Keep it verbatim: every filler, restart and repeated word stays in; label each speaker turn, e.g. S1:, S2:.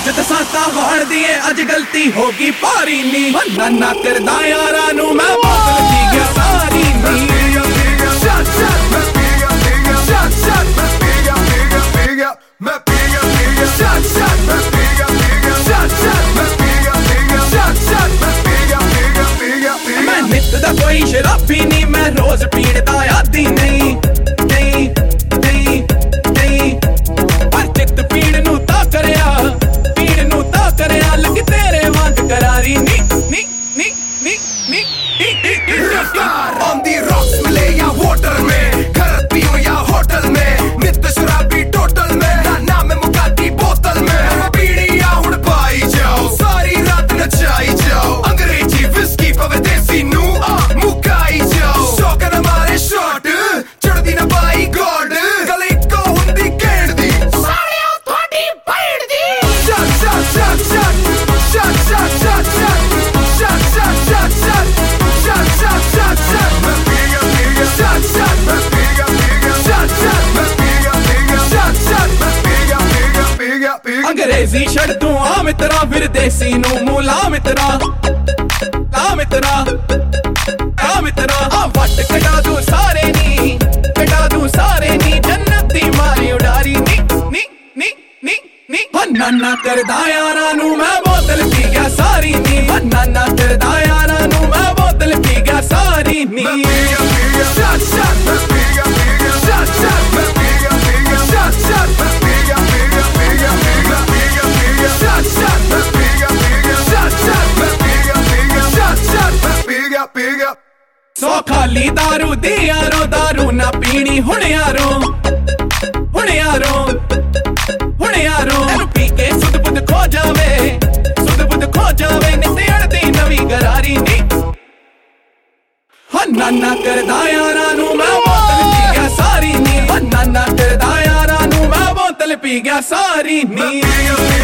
S1: सच दसां तां हार दी है अज गलती होगी भारी नी नाना करदा यारां नू मैं बोतल पी गया सारी नी शट शट मैं पी गया पी गया शट शट मैं पी गया पी गया पी गया मैं पी गया पी गया शट शट मैं पी गया पी गया शट शट मैं पी गया पी गया शट शट मैं पी गया पी गया पी गया पी गया मैं नित दा कोई शराबी नहीं मैं रोज पीण दा आदी नहीं नहीं नहीं नहीं पर चित पीण नू ता करया पीण नू ता करया लग तेरे वांग करारी नी नी नी नी नी
S2: ऑन दी रॉक्स मिले या वाटर में घर पियो या होटल में नित शराबी टोटल में ना नाम मुकाती बोतल में पीड़ी या हुण पाई जाओ सारी रात नचाई जाओ अंग्रेजी विस्की पवे देसी नू मुकाई जाओ शौक न मारे शॉट चढ़दी ना पाई गॉड गले को हुंदी केड़ दी साड़ियों थोड़ी भैड़ दी shot shot shot shot shot shot shot shot shot shot shot shot shot shot shot मैं पी गया पी गया shot shot मैं पी गया पी गया shot shot मैं पी गया पी गया shot shot मैं पी गया पी गया पी गया पी गया
S1: अंग्रेजी छड़ तू आ मित्रा फिर देसी नू मूला मित्रा ला मित्रा ला मित्रा आ वट कटा दू सारे नी कटा दू सारे नी जन्नत दी मारी उडारी नी नी नी नी नी नाना करदा यारां नू मैं बोतल पी गया सारी नी नाना करदा यारां नू मैं बोतल पी गया सारी नी
S2: मैं पी गया पी गया shot shot मैं पी गया पी गया shot shot मैं पी गया पी गया shot shot मैं पी गया पी गया पी गया पी गया पी गया पी गया shot shot मैं पी गया पी गया shot shot मैं पी गया पी गया shot shot मैं पी गया पी गया
S1: सौ खाली दारू दी यारो दारू ना पीनी हुण यारो हुण यारो हुण यारो एनू पी के सुध बुध खो जावे सुध बुध खो जावे नित अड़दी नवी गरारी नी नाना करदा यारां नू मैं बोतल पी गया सारी नी नाना करदा यारां नू मैं बोतल पी गया सारी नी।